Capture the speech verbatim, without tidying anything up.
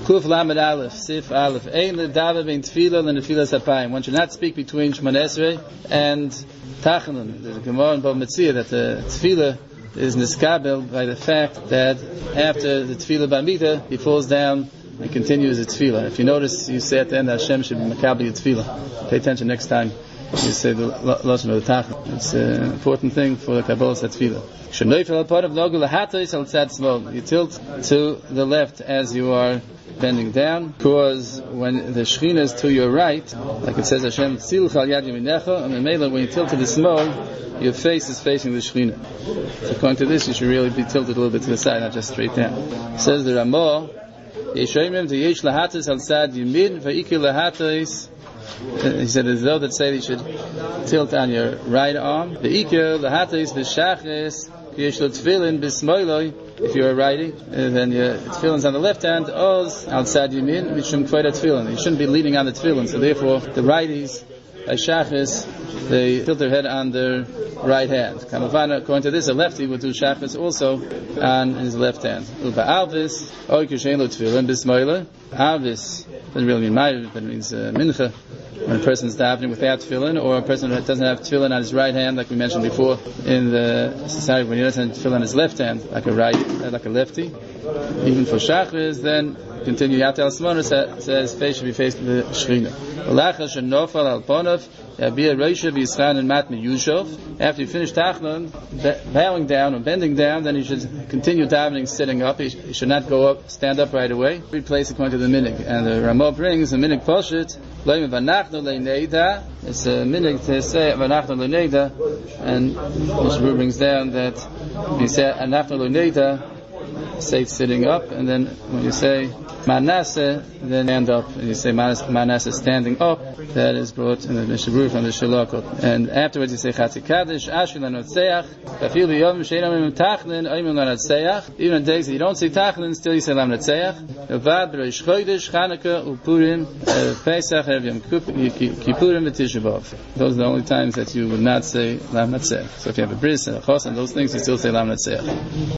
Kuf Lamed Aleph, Sif Aleph. Ein L'Dava Bein Tefillah and Tefillah Sapayim. One should not speak between Shemon Esrei and Tachanun. There's a Gemara in Bava Metzia that the Tefillah is niskabel by the fact that after the Tefillah Bamita, he falls down and continues the Tefillah. If you notice, you say at the end, Hashem should be Makabel Tefillah. Pay attention next time you say the Lashon of the Tachanun. It's an important thing for the Kabbalah Tefillah. You tilt to the left as you are bending down, because when the Shekhinah is to your right, like it says Hashem tzilcha al yad yaminecha, and then when you tilt to the small, your face is facing the Shekhinah. So according to this, you should really be tilted a little bit to the side, not just straight down. It says the Ramah, Yeshayimim to yesh lahatis al sad yimid va'ikir lahatis. He said as though that say you should tilt on your right arm. The ikir lahatis v'shachis yesh lo tefillin b'smoiloi. If you are writing, uh, then your tefillin's on the left hand. Oz outside yamin, mishum kvoda tefillin. You shouldn't be leaning on the tefillin. So therefore, the righties, by shachis, they tilt their head on their right hand. Kamavana, according to this, a lefty would do shachis also on his left hand. Uba alvis, oy kishen lo tefillin b'smoila. Alvis doesn't really mean ma'ariv, but it means uh, mincha. When a person is davening without tefillin, or a person who doesn't have tefillin on his right hand, like we mentioned before in the society, when he doesn't have tefillin on his left hand, like a right, like a lefty, even for shachris, then continue. Yatel Simona says face should be facing the Shekhinah. After you finish Tachanun, bowing down or bending down, then you should continue davening sitting up. You should not go up, stand up right away. Replace according to the minig. And the Ramah brings the minig poshut. It's a minig to say v'nachnu le'neida, and Mishnah brings down that you say anachnu le'neida, say sitting up, and then when you say Manasseh, then stand up, and you say Manasseh standing up. That is brought in the Mishabur from the Shalakot. And afterwards you say Chatzi Kaddish, Ashri Lanotzeach, Kafil B'yom Sheinam Tachanun, Oimim Lanotzeach. Even on days that you don't say Tachanun, still you say Lanotzeach. Yovad B'Reish Chodesh, Chanukah, Upurim, Pesach, Erev Yom Kippurim, V'Tisha B'Av. Those are the only times that you would not say Lanotzeach. So if you have a bris and a chos and those things, you still say Lanotzeach.